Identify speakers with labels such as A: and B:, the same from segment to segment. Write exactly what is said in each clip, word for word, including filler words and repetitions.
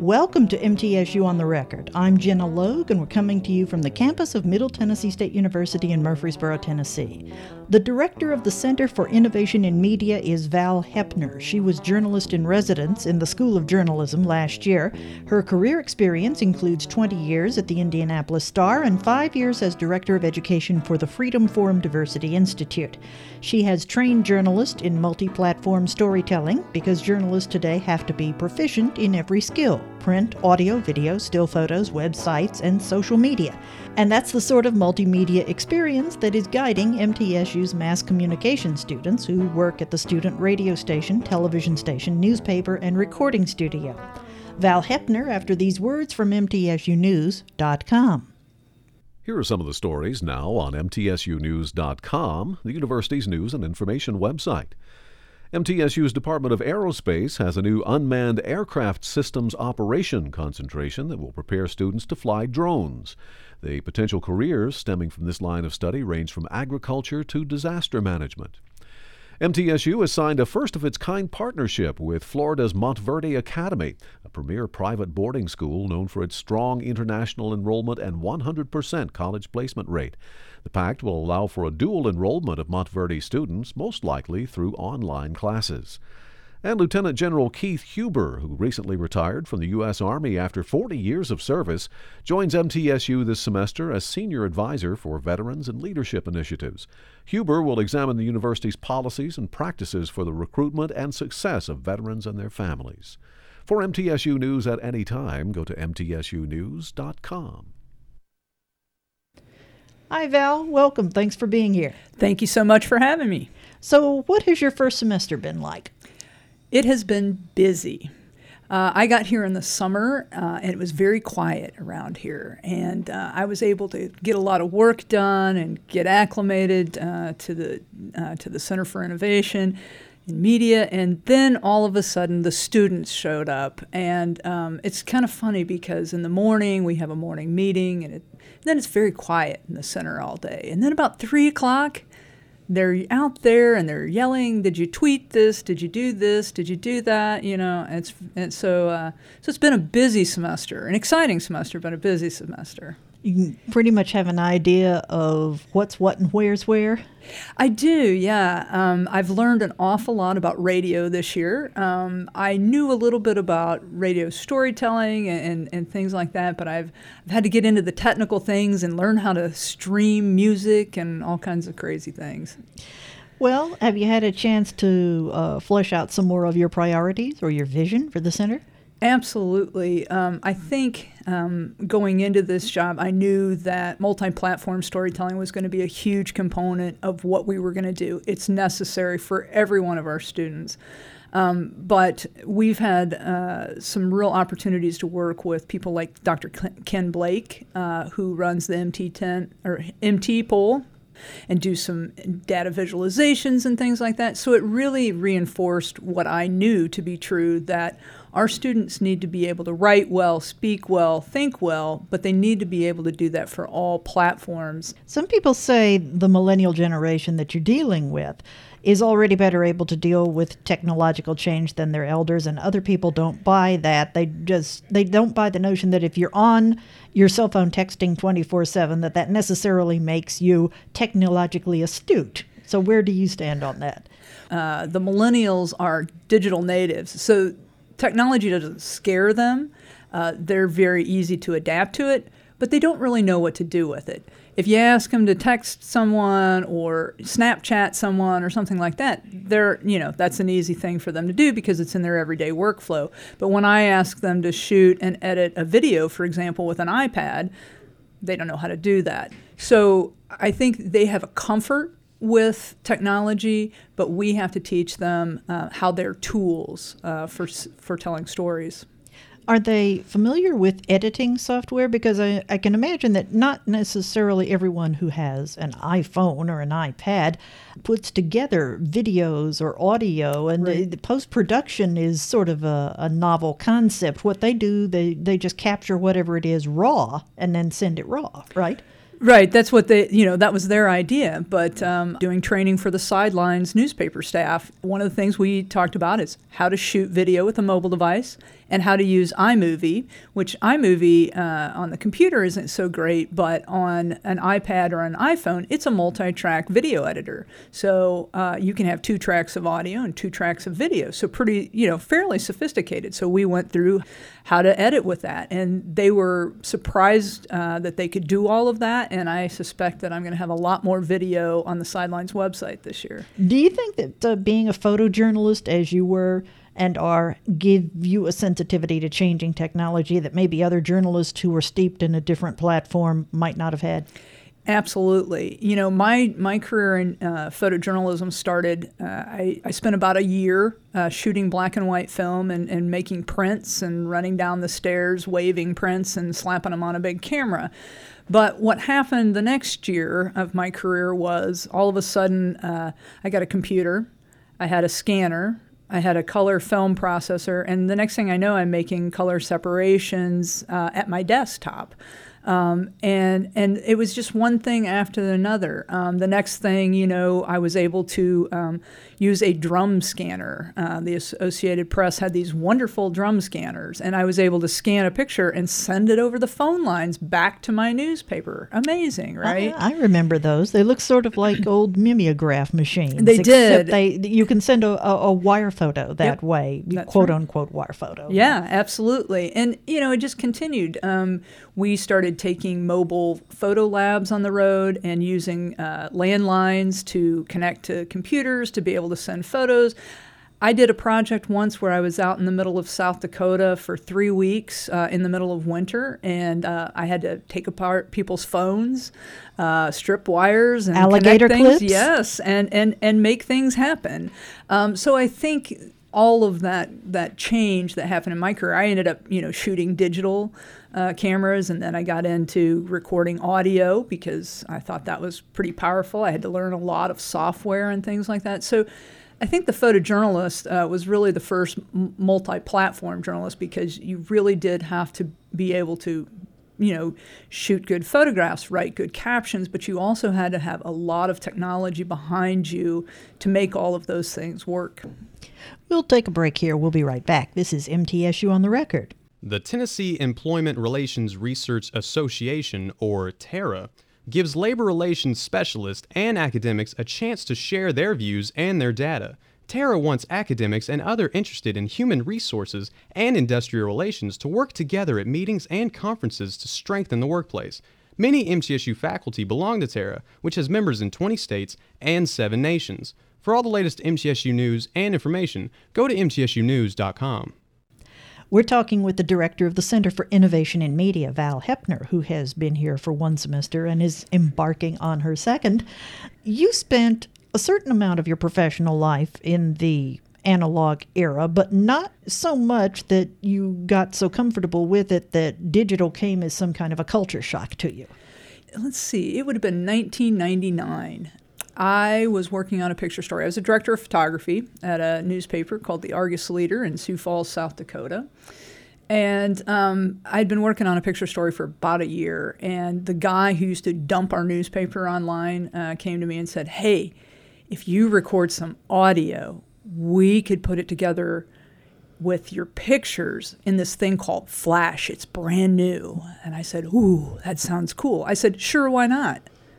A: Welcome to M T S U On the Record. I'm Jenna Logue, and we're coming to you from the campus of Middle Tennessee State University in Murfreesboro, Tennessee. The director of the Center for Innovation in Media is Val Hepner. She was journalist in residence in the School of Journalism last year. Her career experience includes twenty years at the Indianapolis Star and five years as director of education for the Freedom Forum Diversity Institute. She has trained journalists in multi-platform storytelling because journalists today have to be proficient in every skill: print, audio, video, still photos, websites, and social media. And that's the sort of multimedia experience that is guiding M T S U's mass communication students who work at the student radio station, television station, newspaper, and recording studio. Val Hepner after these words from M T S U news dot com.
B: Here are some of the stories now on M T S U news dot com, the university's news and information website. M T S U's Department of Aerospace has a new Unmanned Aircraft Systems Operation concentration that will prepare students to fly drones. The potential careers stemming from this line of study range from agriculture to disaster management. M T S U has signed a first-of-its-kind partnership with Florida's Montverde Academy, a premier private boarding school known for its strong international enrollment and one hundred percent college placement rate. The pact will allow for a dual enrollment of Montverde students, most likely through online classes. And Lieutenant General Keith Huber, who recently retired from the U S Army after forty years of service, joins M T S U this semester as Senior Advisor for Veterans and Leadership Initiatives. Huber will examine the university's policies and practices for the recruitment and success of veterans and their families. For M T S U News at any time, go to M T S U news dot com.
A: Hi, Val. Welcome. Thanks for being here.
C: Thank you so much for having me.
A: So what has your first semester been like?
C: It has been busy. Uh, I got here in the summer, uh, and it was very quiet around here. And uh, I was able to get a lot of work done and get acclimated uh, to the uh, to the Center for Innovation in Media. And then all of a sudden, the students showed up. And um, it's kind of funny because in the morning, we have a morning meeting, and, it, and then it's very quiet in the center all day. And then about three o'clock, they're out there and they're yelling, "Did you tweet this? Did you do this? Did you do that?" You know, and it's and so uh, so it's been a busy semester, an exciting semester, but a busy semester.
A: You can pretty much have an idea of what's what and where's where.
C: I do, yeah. Um, I've learned an awful lot about radio this year. Um, I knew a little bit about radio storytelling and, and, and things like that, but I've, I've had to get into the technical things and learn how to stream music and all kinds of crazy things.
A: Well, have you had a chance to uh, flesh out some more of your priorities or your vision for the center?
C: Absolutely. Um, I think um, going into this job, I knew that multi-platform storytelling was going to be a huge component of what we were going to do. It's necessary for every one of our students. Um, but we've had uh, some real opportunities to work with people like Doctor Ken Blake, uh, who runs the M T ten or M T poll, and do some data visualizations and things like that. So it really reinforced what I knew to be true, that our students need to be able to write well, speak well, think well, but they need to be able to do that for all platforms.
A: Some people say the millennial generation that you're dealing with is already better able to deal with technological change than their elders, and other people don't buy that. They just they don't buy the notion that if you're on your cell phone texting twenty-four seven, that that necessarily makes you technologically astute. So where do you stand on that?
C: Uh, the millennials are digital natives, so technology doesn't scare them. Uh, they're very easy to adapt to it, but they don't really know what to do with it. If you ask them to text someone or Snapchat someone or something like that, they're, you know, that's an easy thing for them to do because it's in their everyday workflow. But when I ask them to shoot and edit a video, for example, with an iPad, they don't know how to do that. So I think they have a comfort with technology, but we have to teach them uh, how they're tools uh, for for telling stories.
A: Are they familiar with editing software? Because I, I can imagine that not necessarily everyone who has an iPhone or an iPad puts together videos or audio, and
C: Right.
A: the, the post-production is sort of a, a novel concept. What they do, they, they just capture whatever it is raw and then send it raw, right?
C: Right, that's what they, you know, that was their idea. But um, doing training for the Sidelines newspaper staff, one of the things we talked about is how to shoot video with a mobile device and how to use iMovie, which iMovie uh, on the computer isn't so great, but on an iPad or an iPhone, it's a multi-track video editor. So uh, you can have two tracks of audio and two tracks of video. So pretty, you know, fairly sophisticated. So we went through how to edit with that, and they were surprised uh, that they could do all of that. And I suspect that I'm going to have a lot more video on the Sidelines website this year.
A: Do you think that uh, being a photojournalist, as you were and are, give you a sensitivity to changing technology that maybe other journalists who were steeped in a different platform might not have had?
C: Absolutely. You know, my my career in uh, photojournalism started, uh, I, I spent about a year uh, shooting black and white film and, and making prints and running down the stairs, waving prints and slapping them on a big camera. But what happened the next year of my career was all of a sudden uh, I got a computer, I had a scanner, I had a color film processor, and the next thing I know, I'm making color separations uh, at my desktop. Um, and and it was just one thing after another. Um, the next thing, you know, I was able to um, use a drum scanner. Uh, the Associated Press had these wonderful drum scanners, and I was able to scan a picture and send it over the phone lines back to my newspaper. Amazing, right?
A: I, I remember those. They look sort of like old mimeograph machines.
C: They did.
A: They you can send a, a, a wire photo that
C: Yep,
A: way,
C: that's
A: quote
C: right.
A: unquote wire photo.
C: Yeah, absolutely. And, you know, it just continued. Um, we started taking mobile photo labs on the road and using uh, landlines to connect to computers to be able to send photos. I did a project once where I was out in the middle of South Dakota for three weeks uh, in the middle of winter, and uh, I had to take apart people's phones, uh, strip wires, and
A: Alligator
C: connect things.
A: clips?
C: Yes, and, and, and make things happen. Um, so I think all of that that change that happened in my career, I ended up, you know, shooting digital uh, cameras, and then I got into recording audio because I thought that was pretty powerful. I had to learn a lot of software and things like that. So I think the photojournalist uh, was really the first m- multi-platform journalist because you really did have to be able to, you know, shoot good photographs, write good captions, but you also had to have a lot of technology behind you to make all of those things work.
A: We'll take a break here. We'll be right back. This is M T S U on the Record.
D: The Tennessee Employment Relations Research Association, or TERRA, gives labor relations specialists and academics a chance to share their views and their data. TERRA wants academics and others interested in human resources and industrial relations to work together at meetings and conferences to strengthen the workplace. Many M T S U faculty belong to TERRA, which has members in twenty states and seven nations. For all the latest M T S U news and information, go to M T S U news dot com.
A: We're talking with the director of the Center for Innovation in Media, Val Heppner, who has been here for one semester and is embarking on her second. You spent a certain amount of your professional life in the analog era, but not so much that you got so comfortable with it that digital came as some kind of a culture shock to you.
C: Let's see, it would have been nineteen ninety-nine. I was working on a picture story. I was a director of photography at a newspaper called the Argus Leader in Sioux Falls, South Dakota. And um, I'd been working on a picture story for about a year. And the guy who used to dump our newspaper online uh, came to me and said, hey, if you record some audio, we could put it together with your pictures in this thing called Flash. It's brand new. And I said, ooh, that sounds cool. I said, sure, why not?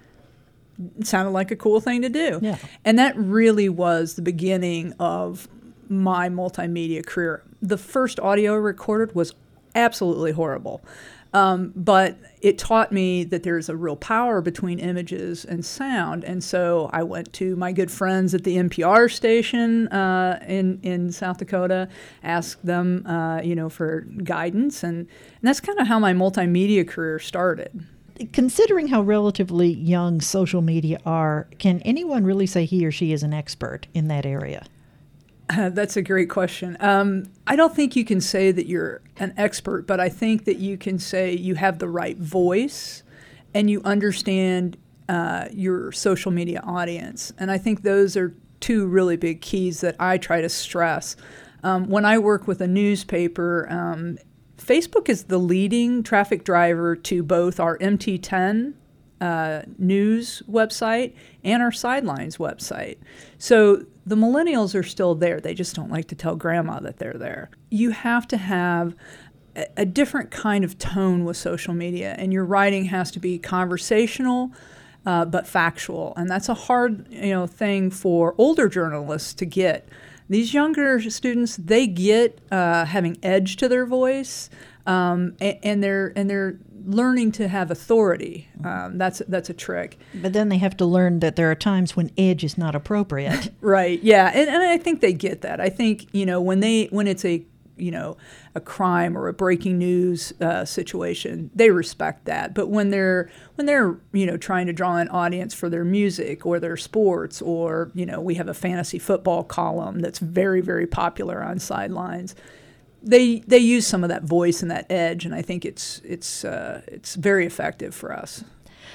C: It sounded like a cool thing to do.
A: Yeah.
C: And that really was the beginning of my multimedia career. The first audio I recorded was absolutely horrible. Um, but it taught me that there's a real power between images and sound. And so I went to my good friends at the N P R station uh, in, in South Dakota, asked them, uh, you know, for guidance. And, and that's kind of how my multimedia career started.
A: Considering how relatively young social media are, can anyone really say he or she is an expert in that area?
C: Uh, that's a great question. Um, I don't think you can say that you're an expert, but I think that you can say you have the right voice and you understand uh, your social media audience. And I think those are two really big keys that I try to stress. Um, when I work with a newspaper, um, Facebook is the leading traffic driver to both our M T ten uh, news website and our Sidelines website. So the millennials are still there. They just don't like to tell grandma that they're there. You have to have a, a different kind of tone with social media, and your writing has to be conversational, uh, but factual. And that's a hard, you know, thing for older journalists to get. These younger students, they get uh, having edge to their voice, um, and, and they're and they're learning to have authority. Um, that's that's a trick.
A: But then they have to learn that there are times when edge is not appropriate.
C: Right. Yeah, and, and I think they get that. I think, you know, when they when it's a you know a crime or a breaking news uh, situation, they respect that. But when they're when they're you know trying to draw an audience for their music or their sports, or you know we have a fantasy football column that's very very popular on Sidelines. They they use some of that voice and that edge, and I think it's it's uh, it's very effective for us.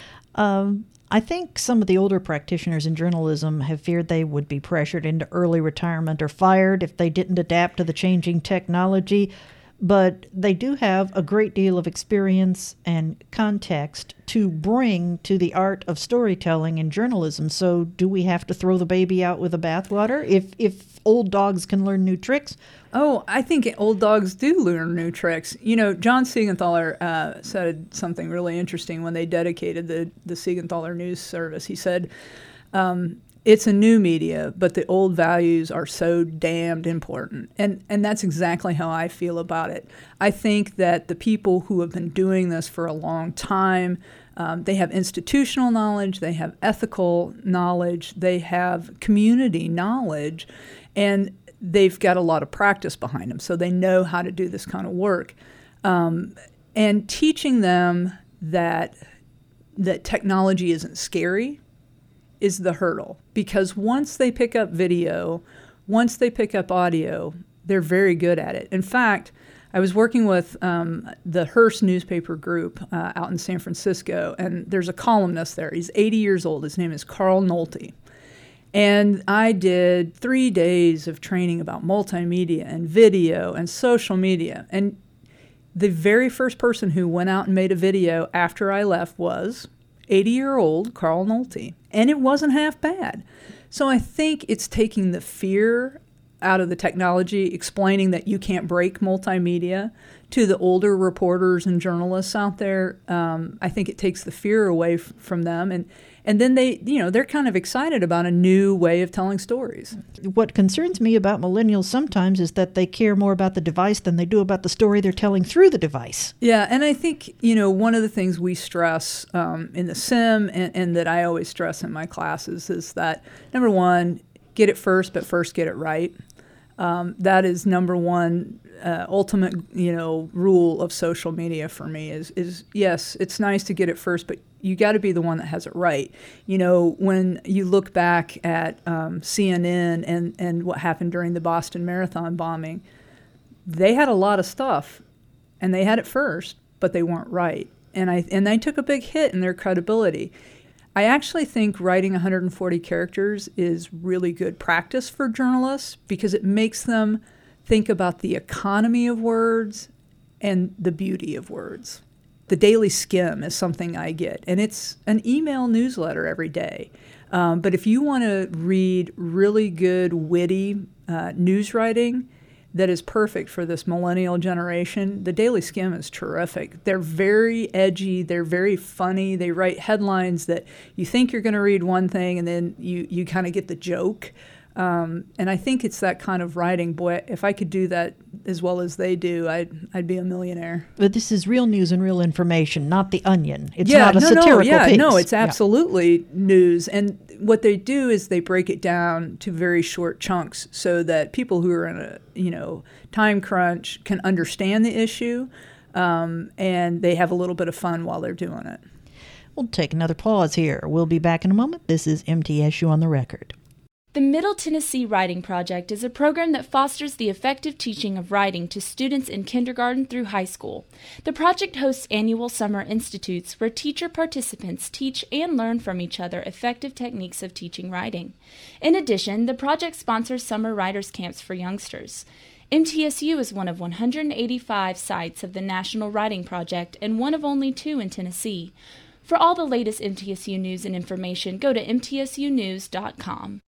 A: Um, I think some of the older practitioners in journalism have feared they would be pressured into early retirement or fired if they didn't adapt to the changing technology, but they do have a great deal of experience and context to bring to the art of storytelling in journalism. So do we have to throw the baby out with the bathwater? If if old dogs can learn new tricks?
C: Oh, I think old dogs do learn new tricks. You know, John Siegenthaler uh, said something really interesting when they dedicated the, the Siegenthaler News Service. He said, um, it's a new media, but the old values are so damned important. And, and that's exactly how I feel about it. I think that the people who have been doing this for a long time, um, they have institutional knowledge, they have ethical knowledge, they have community knowledge, and they've got a lot of practice behind them, so they know how to do this kind of work. Um, and teaching them that that technology isn't scary is the hurdle, because once they pick up video, once they pick up audio, they're very good at it. In fact, I was working with um, the Hearst newspaper group uh, out in San Francisco, and there's a columnist there. He's eighty years old. His name is Carl Nolte. And I did three days of training about multimedia and video and social media. And the very first person who went out and made a video after I left was eighty-year-old Carl Nolte. And it wasn't half bad. So I think it's taking the fear out of the technology, explaining that you can't break multimedia to the older reporters and journalists out there. Um, I think it takes the fear away f- from them. And And then they, you know, they're kind of excited about a new way of telling stories.
A: What concerns me about millennials sometimes is that they care more about the device than they do about the story they're telling through the device.
C: Yeah, and I think, you know, one of the things we stress um, in the sim and, and that I always stress in my classes is that, number one, get it first, but first get it right. Um, that is number one uh, ultimate, you know, rule of social media for me is, is, yes, it's nice to get it first, but you got to be the one that has it right. You know, when you look back at um, C N N and, and what happened during the Boston Marathon bombing, they had a lot of stuff, and they had it first, but they weren't right. And I and they took a big hit in their credibility. I actually think writing one hundred forty characters is really good practice for journalists because it makes them think about the economy of words and the beauty of words. The Daily Skim is something I get, and it's an email newsletter every day. Um, but if you want to read really good, witty uh, news writing that is perfect for this millennial generation, the Daily Skim is terrific. They're very edgy. They're very funny. They write headlines that you think you're going to read one thing, and then you, you kind of get the joke. Um, and I think it's that kind of writing. Boy, if I could do that as well as they do, I'd I'd be a millionaire.
A: But this is real news and real information, not The Onion. It's
C: yeah,
A: not a
C: no,
A: satirical
C: no, yeah,
A: piece.
C: no, it's
A: Yeah.
C: absolutely news. And what they do is they break it down to very short chunks so that people who are in a you know time crunch can understand the issue, um, and they have a little bit of fun while they're doing it.
A: We'll take another pause here. We'll be back in a moment. This is M T S U on the Record.
E: The Middle Tennessee Writing Project is a program that fosters the effective teaching of writing to students in kindergarten through high school. The project hosts annual summer institutes where teacher participants teach and learn from each other effective techniques of teaching writing. In addition, the project sponsors summer writers' camps for youngsters. M T S U is one of one hundred eighty-five sites of the National Writing Project and one of only two in Tennessee. For all the latest M T S U news and information, go to M T S U news dot com.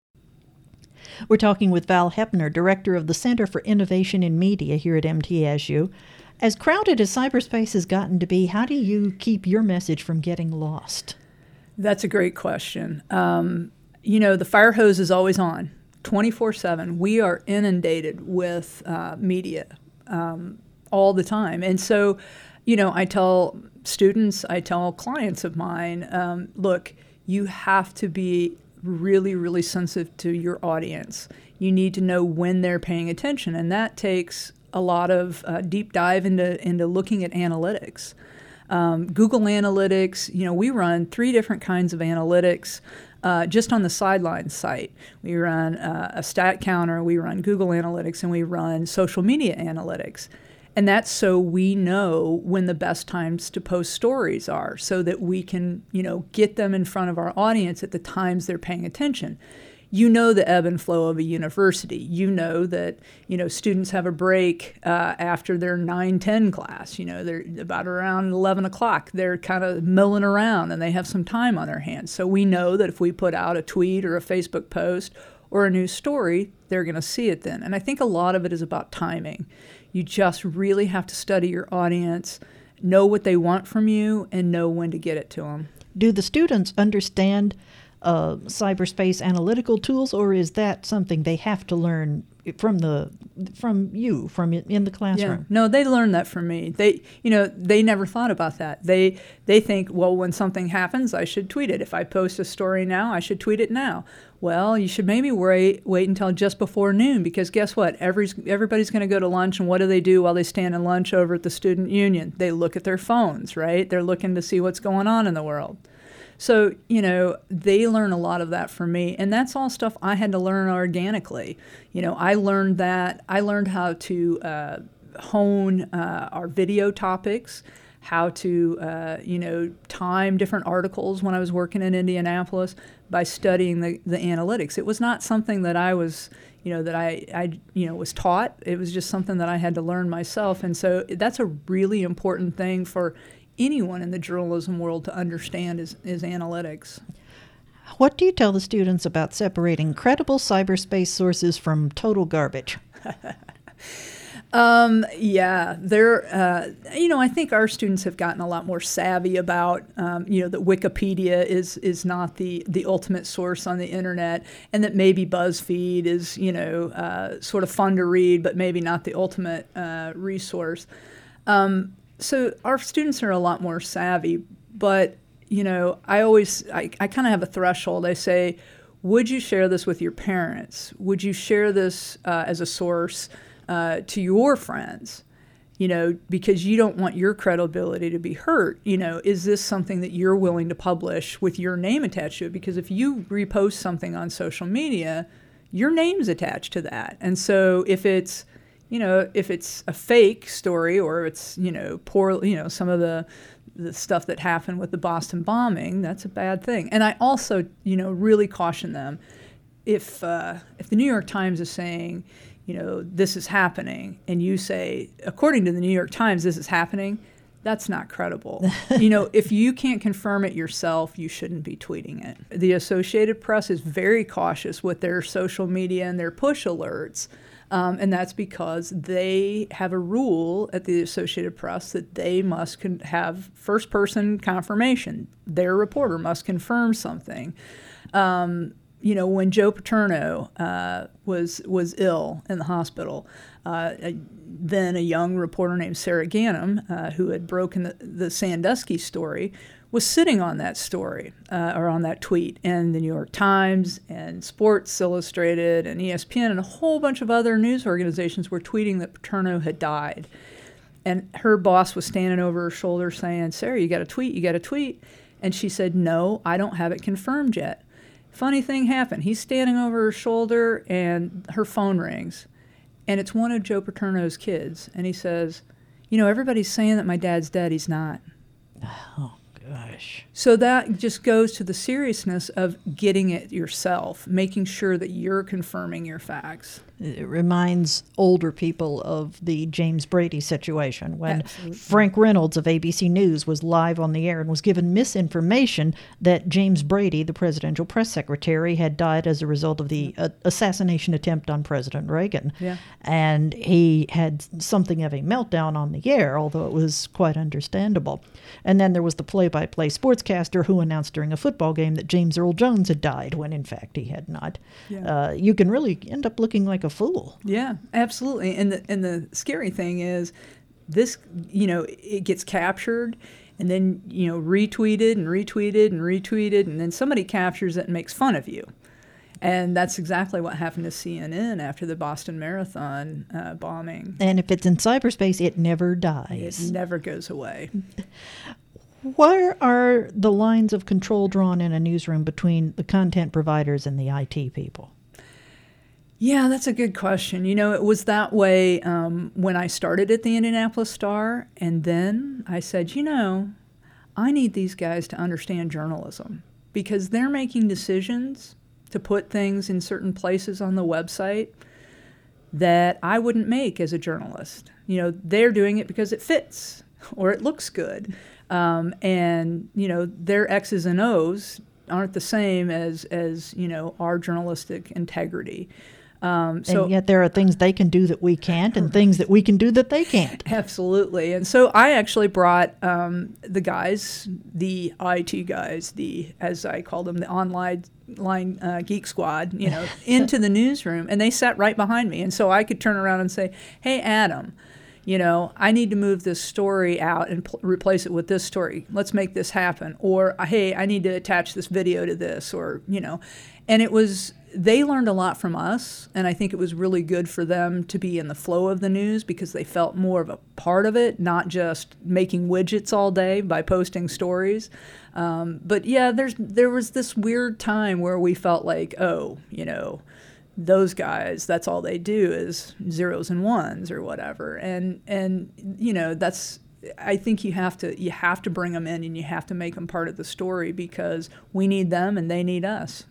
A: We're talking with Val Heppner, Director of the Center for Innovation in Media here at M T S U. As crowded as cyberspace has gotten to be, how do you keep your message from getting lost?
C: That's a great question. Um, you know, the fire hose is always on, twenty-four seven. We are inundated with uh, media um, all the time. And so, you know, I tell students, I tell clients of mine, um, look, you have to be really, really sensitive to your audience. You need to know when they're paying attention, and that takes a lot of uh, deep dive into into looking at analytics. Um, Google Analytics, you know, we run three different kinds of analytics uh, just on the Sidelines site. We run uh, a stat counter, we run Google Analytics, and we run social media analytics. And that's so we know when the best times to post stories are, so that we can, you know, get them in front of our audience at the times they're paying attention. You know the ebb and flow of a university. You know that, you know, students have a break uh, after their nine ten class. You know, they're about around eleven o'clock. They're kind of milling around and they have some time on their hands. So we know that if we put out a tweet or a Facebook post or a new story, they're going to see it then. And I think a lot of it is about timing. You just really have to study your audience, know what they want from you, and know when to get it to them.
A: Do the students understand uh, cyberspace analytical tools, or is that something they have to learn from the from you, from in the classroom?
C: Yeah. No, they learned that from me. They, you know, they never thought about that. They they think, well, when something happens, I should tweet it. If I post a story now, I should tweet it now. Well, you should maybe wait wait until just before noon, because guess what? Every, everybody's going to go to lunch, and what do they do while they stand in lunch over at the student union? They look at their phones, right? They're looking to see what's going on in the world. So, you know, they learn a lot of that from me, and that's all stuff I had to learn organically. You know, I learned that, I learned how to uh, hone uh, our video topics, how to, uh, you know, time different articles when I was working in Indianapolis by studying the, the analytics. It was not something that I was, you know, that I, I, you know, was taught. It was just something that I had to learn myself. And so that's a really important thing for anyone in the journalism world to understand is, is analytics.
A: What do you tell the students about separating credible cyberspace sources from total garbage?
C: Um, yeah, they're, uh, you know, I think our students have gotten a lot more savvy about, um, you know, that Wikipedia is, is not the, the ultimate source on the internet, and that maybe BuzzFeed is, you know, uh, sort of fun to read, but maybe not the ultimate uh, resource. Um, so our students are a lot more savvy, but, you know, I always, I, I kind of have a threshold. I say, would you share this with your parents? Would you share this uh, as a source Uh, to your friends, you know, because you don't want your credibility to be hurt? You know, is this something that you're willing to publish with your name attached to it? Because if you repost something on social media, your name's attached to that. And so if it's, you know, if it's a fake story, or it's, you know, poor, you know, some of the the stuff that happened with the Boston bombing, that's a bad thing. And I also, you know, really caution them. If uh, if the New York Times is saying, you know, this is happening, and you say, according to the New York Times, this is happening, that's not credible. You know, if you can't confirm it yourself, you shouldn't be tweeting it. The Associated Press is very cautious with their social media and their push alerts, um, and that's because they have a rule at the Associated Press that they must con- have first-person confirmation. Their reporter must confirm something. Um, You know, when Joe Paterno uh, was was ill in the hospital, uh, a, then a young reporter named Sarah Ganim, uh, who had broken the, the Sandusky story, was sitting on that story, uh, or on that tweet. And the New York Times and Sports Illustrated and E S P N and a whole bunch of other news organizations were tweeting that Paterno had died. And her boss was standing over her shoulder saying, "Sarah, you got to tweet, you got to tweet." And she said, "No, I don't have it confirmed yet." Funny thing happened. He's standing over her shoulder, and her phone rings, and it's one of Joe Paterno's kids. And he says, "You know, everybody's saying that my dad's dead. He's not."
A: Oh, Gosh.
C: So that just goes to the seriousness of getting it yourself, making sure that you're confirming your facts.
A: It reminds older people of the James Brady situation when
C: Absolutely.
A: Frank Reynolds of A B C News was live on the air and was given misinformation that James Brady, the presidential press secretary, had died as a result of the uh, assassination attempt on President Reagan.
C: Yeah.
A: And he had something of a meltdown on the air, although it was quite understandable. And then there was the play-by-play sportscaster who announced during a football game that James Earl Jones had died, when in fact he had not.
C: Yeah.
A: Uh, you can really end up looking like a fool.
C: Yeah, absolutely. And the and the scary thing is, this, you know, it gets captured, and then, you know, retweeted and retweeted and retweeted, and then somebody captures it and makes fun of you. And that's exactly what happened to C N N after the Boston Marathon uh, bombing.
A: And if it's in cyberspace, it never dies.
C: It never goes away.
A: Where are the lines of control drawn in a newsroom between the content providers and the I T people?
C: Yeah, that's a good question. You know, it was that way um, when I started at the Indianapolis Star, and then I said, you know, I need these guys to understand journalism, because they're making decisions to put things in certain places on the website that I wouldn't make as a journalist. You know, they're doing it because it fits or it looks good. Um, and, you know, their X's and O's aren't the same as, as you know, our journalistic integrity. Um, so
A: and yet there are things they can do that we can't, and things that we can do that they can't.
C: Absolutely. And so I actually brought um, the guys, the I T guys, the, as I call them, the online line uh, geek squad, you know, into the newsroom, and they sat right behind me. And so I could turn around and say, hey, Adam, you know, I need to move this story out and pl- replace it with this story. Let's make this happen. Or, hey, I need to attach this video to this, or, you know. And it was, they learned a lot from us, and I think it was really good for them to be in the flow of the news because they felt more of a part of it, not just making widgets all day by posting stories. Um, but yeah, there's there was this weird time where we felt like, oh, you know, those guys, that's all they do is zeros and ones or whatever. And and you know, that's, I think you have to you have to bring them in, and you have to make them part of the story, because we need them and they need us.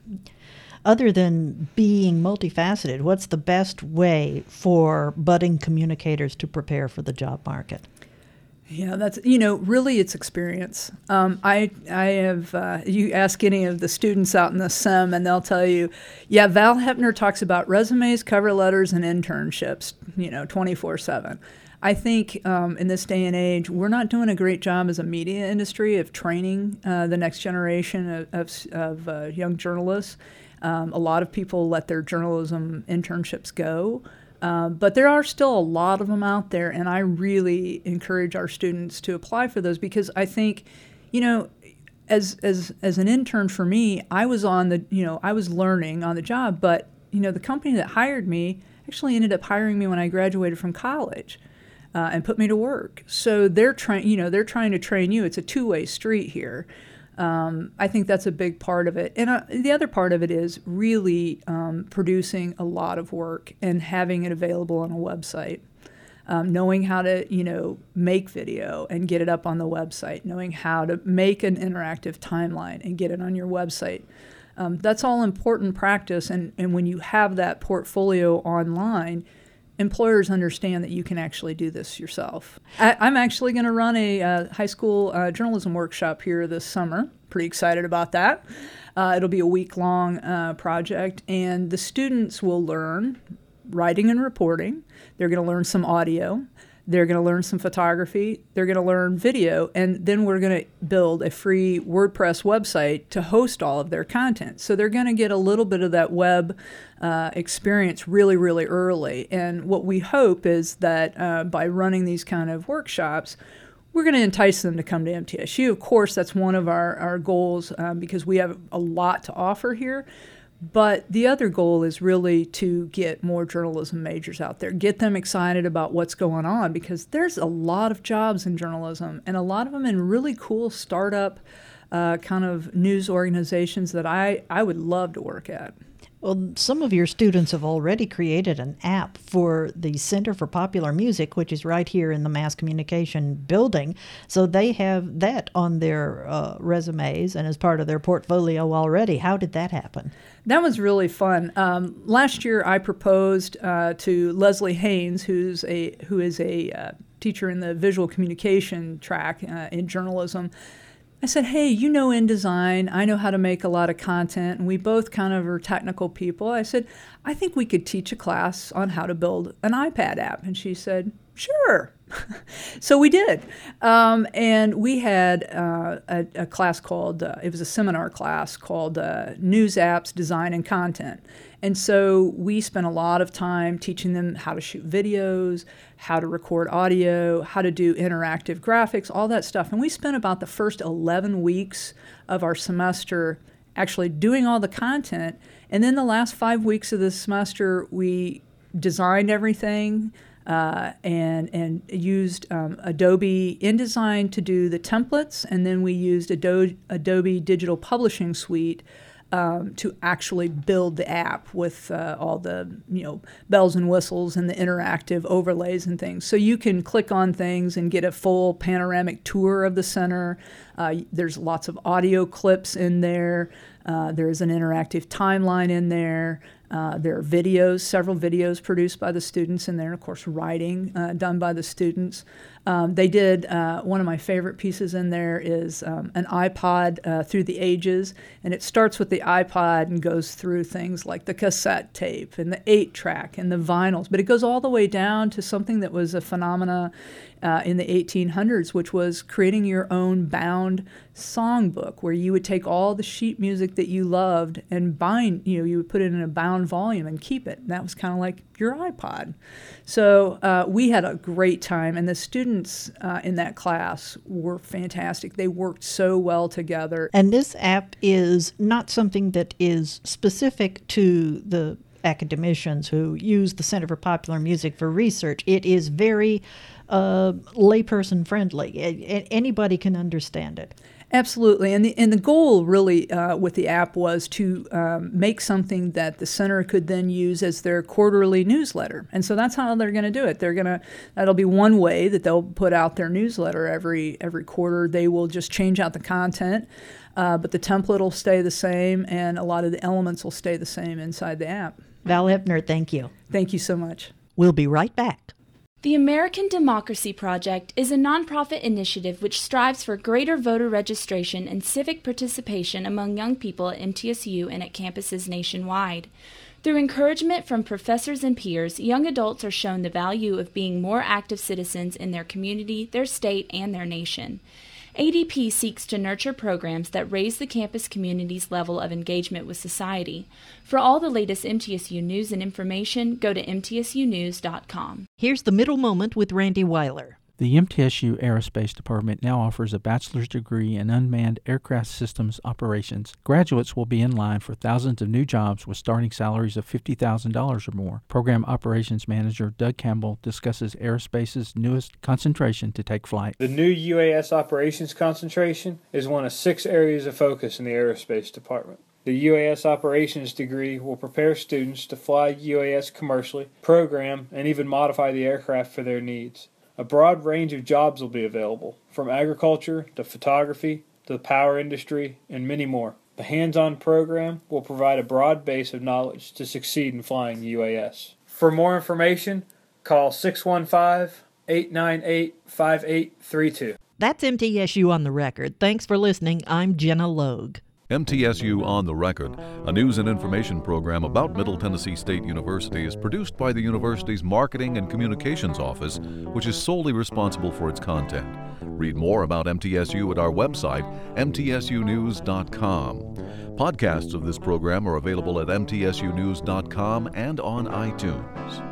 A: Other than being multifaceted, what's the best way for budding communicators to prepare for the job market?
C: Yeah, that's, you know, really it's experience. Um, I I have, uh, you ask any of the students out in the S E M and they'll tell you, yeah, Val Hepner talks about resumes, cover letters, and internships, you know, twenty-four seven. I think um, in this day and age, we're not doing a great job as a media industry of training uh, the next generation of, of, of uh, young journalists. Um, a lot of people let their journalism internships go. Uh, but there are still a lot of them out there, and I really encourage our students to apply for those, because I think, you know, as as as an intern for me, I was on the, you know, I was learning on the job, but, you know, the company that hired me actually ended up hiring me when I graduated from college uh, and put me to work. So they're trying, you know, they're trying to train you. It's a two-way street here. Um, I think that's a big part of it. And uh, the other part of it is really um, producing a lot of work and having it available on a website. Um, knowing how to, you know, make video and get it up on the website. Knowing how to make an interactive timeline and get it on your website. Um, that's all important practice. And, and when you have that portfolio online, employers understand that you can actually do this yourself. I, I'm actually going to run a uh, high school uh, journalism workshop here this summer. Pretty excited about that. Uh, it'll be a week-long uh, project, and the students will learn writing and reporting. They're going to learn some audio. They're going to learn some photography. They're going to learn video, and then we're going to build a free WordPress website to host all of their content. So they're going to get a little bit of that web uh, experience really, really early. And what we hope is that uh, by running these kind of workshops, we're going to entice them to come to M T S U. Of course, that's one of our, our goals um, because we have a lot to offer here. But the other goal is really to get more journalism majors out there, get them excited about what's going on, because there's a lot of jobs in journalism, and a lot of them in really cool startup uh, kind of news organizations that I, I would love to work at.
A: Well, some of your students have already created an app for the Center for Popular Music, which is right here in the Mass Communication building. So they have that on their uh, resumes and as part of their portfolio already. How did that happen?
C: That was really fun. Um, last year, I proposed uh, to Leslie Haynes, who's a who is a uh, teacher in the visual communication track uh, in journalism. I said, hey, you know InDesign, I know how to make a lot of content, and we both kind of are technical people. I said, I think we could teach a class on how to build an iPad app. And she said, sure. So we did. Um, and we had uh, a, a class called, uh, it was a seminar class called uh, News Apps, Design and Content. And so we spent a lot of time teaching them how to shoot videos, how to record audio, how to do interactive graphics, all that stuff. And we spent about the first eleven weeks of our semester actually doing all the content. And then the last five weeks of the semester, we designed everything, Uh, and and used um, Adobe InDesign to do the templates, and then we used Adobe, Adobe Digital Publishing Suite um, to actually build the app with uh, all the you know bells and whistles and the interactive overlays and things. So you can click on things and get a full panoramic tour of the center. Uh, there's lots of audio clips in there. Uh, there's an interactive timeline in there. Uh, there are videos, several videos produced by the students in there, of course, writing uh, done by the students. Um, they did, uh, one of my favorite pieces in there is um, an iPod uh, through the ages, and it starts with the iPod and goes through things like the cassette tape and the eight track and the vinyls, but it goes all the way down to something that was a phenomena uh, in the eighteen hundreds, which was creating your own bound songbook, where you would take all the sheet music that you loved and bind, you know, you would put it in a bound volume and keep it. And that was kind of like your iPod. So uh, we had a great time, and the students uh, in that class were fantastic. They worked so well together.
A: And this app is not something that is specific to the academicians who use the Center for Popular Music for research. It is very uh, layperson friendly. A- anybody can understand it.
C: Absolutely, and the and the goal really uh, with the app was to um, make something that the center could then use as their quarterly newsletter, and so that's how they're going to do it. They're gonna that'll be one way that they'll put out their newsletter every every quarter. They will just change out the content, uh, but the template will stay the same, and a lot of the elements will stay the same inside the app.
A: Val Hepner, thank you.
C: Thank you so much.
A: We'll be right back.
E: The American Democracy Project is a nonprofit initiative which strives for greater voter registration and civic participation among young people at M T S U and at campuses nationwide. Through encouragement from professors and peers, young adults are shown the value of being more active citizens in their community, their state, and their nation. A D P seeks to nurture programs that raise the campus community's level of engagement with society. For all the latest M T S U news and information, go to M T S U news dot com.
A: Here's the Middle Moment with Randy Weiler.
F: The M T S U Aerospace Department now offers a bachelor's degree in unmanned aircraft systems operations. Graduates will be in line for thousands of new jobs with starting salaries of fifty thousand dollars or more. Program Operations Manager Doug Campbell discusses aerospace's newest concentration to take flight.
G: The new U A S Operations concentration is one of six areas of focus in the Aerospace Department. The U A S Operations degree will prepare students to fly U A S commercially, program, and even modify the aircraft for their needs. A broad range of jobs will be available, from agriculture to photography to the power industry and many more. The hands-on program will provide a broad base of knowledge to succeed in flying U A S. For more information, call six one five, eight nine eight, five eight three two.
A: That's M T S U on the Record. Thanks for listening. I'm Jenna Logue.
B: M T S U On the Record, a news and information program about Middle Tennessee State University, is produced by the university's Marketing and Communications Office, which is solely responsible for its content. Read more about M T S U at our website, M T S U news dot com. Podcasts of this program are available at M T S U news dot com and on iTunes.